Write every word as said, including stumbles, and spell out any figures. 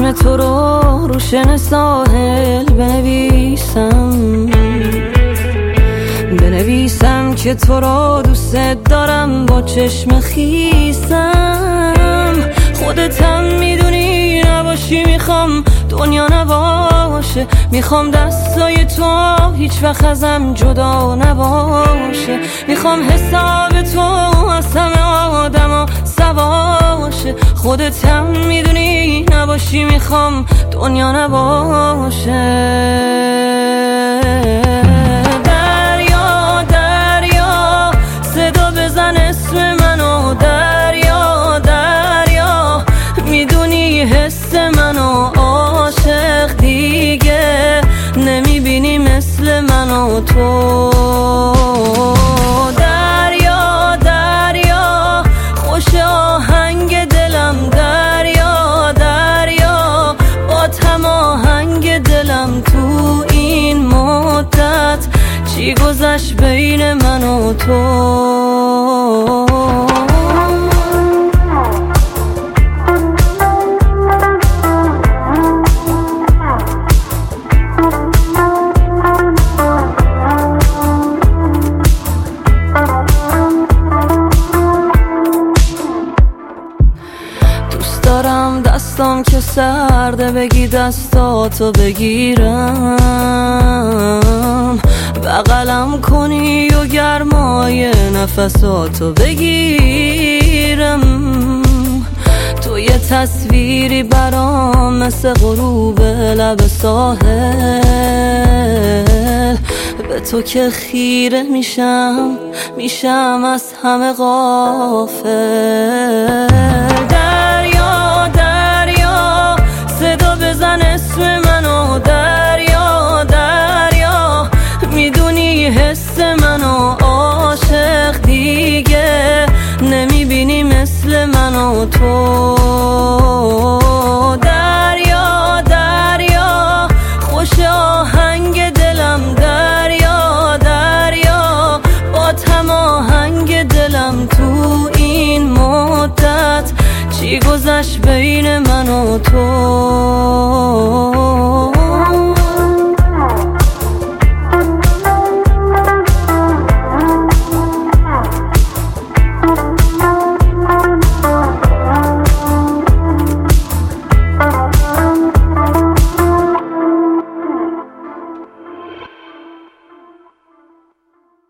اسم تو رو روشن ساحل بنویسم، بنویسم که تو رو دوست دارم با چشم خیسم. خودتم میدونی نباشی میخوام دنیا نباشه، میخوام دستای تو هیچ وقت ازم جدا نباشه، میخوام حساب تو از همه آدما سواشه. خودتم میدونی نباشی میخوام دنیا نباشه. دریا دریا صدا بزن اسم منو، دریا دریا میدونی حس منو، عاشق دیگه نمیبینی مثل منو تو. دریا دریا خوش آهنگ دلم، دریا دریا با تماهنگ دلم. تو این مدت چی گذشت بین من و تو؟ دارم دستام که سرده بگی دستاتو بگیرم، بغلم کنی و گرمای نفساتو بگیرم. تو یه تصویری برام مثل غروب لب ساحل، به تو که خیره میشم میشم از همه غافل. دریا دریا صدا بزن اسم منو، دریا دریا میدونی حس منو، عاشق دیگه نمیبینی مثل منو تو. دریا دریا خوش آهنگ دلم، دریا دریا با تماهنگ دلم. تو این مدت چی گذشت بین من و تو؟